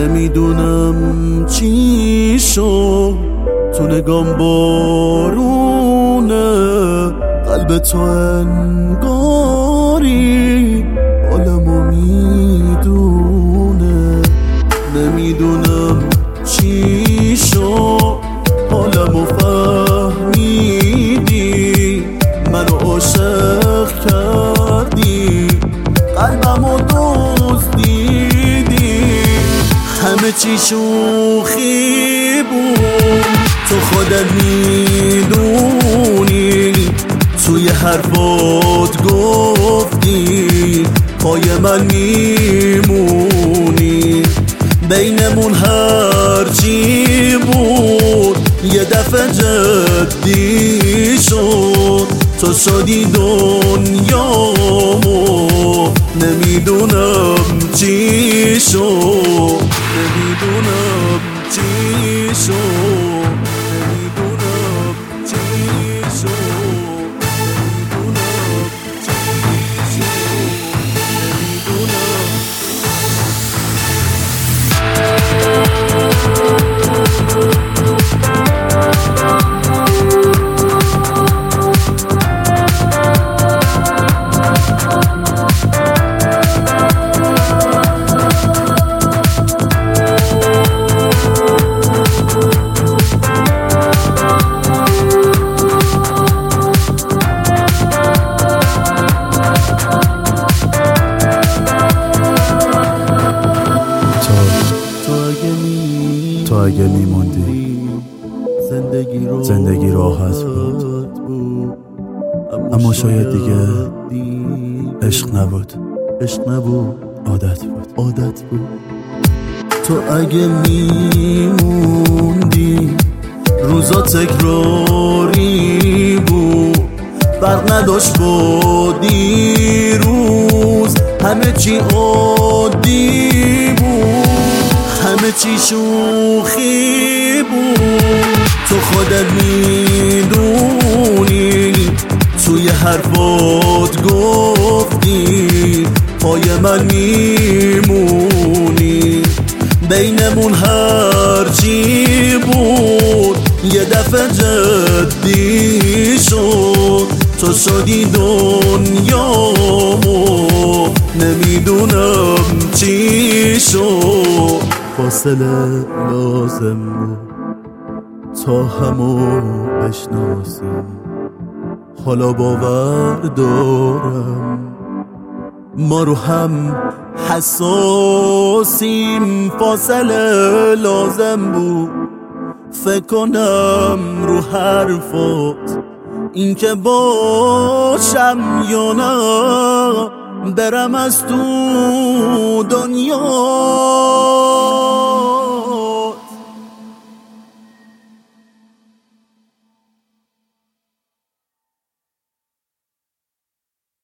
نمیدونم چی شد، تو نگام بارونه، قلب تو انگاری حالمو میدونه. نمیدونم چی شد، حالمو فهمیدی، منو عاشق کردی، قلبمو دزدیدی. همه چی شوخی بود، تو خودت میدونی، توی حرفات گفتی پای من میمونی. بینمون هرچی بود یه دفعه جدی شد، تو شدی دنیامو. نمیدونم چی شد، نمیدونم چی شد، نمیدونم چی شد، نمیدونم چی شد، نمیدونم. تو اگه میموندی زندگی راحت بود، اما شاید دیگه عشق نبود، عادت بود. تو اگه میموندی روزا تکراری بود، فرق نداشت با دیروز، همه چی عادی بود، همه چی شوخی بود. تو خودت میدونی، توی حرفات گفتی پای من میمونی. بینمون هرچی بود یه دفعه جدی شد، تو شدی دنیامو. نمیدونم چی شد، فاصله لازم بود تا همو بشناسیم. حالا باور دارم ما رو هم حساسیم. فاصله لازم بود فکر کنم رو حرفات، این که باشم یا نه برم از تو دنیا.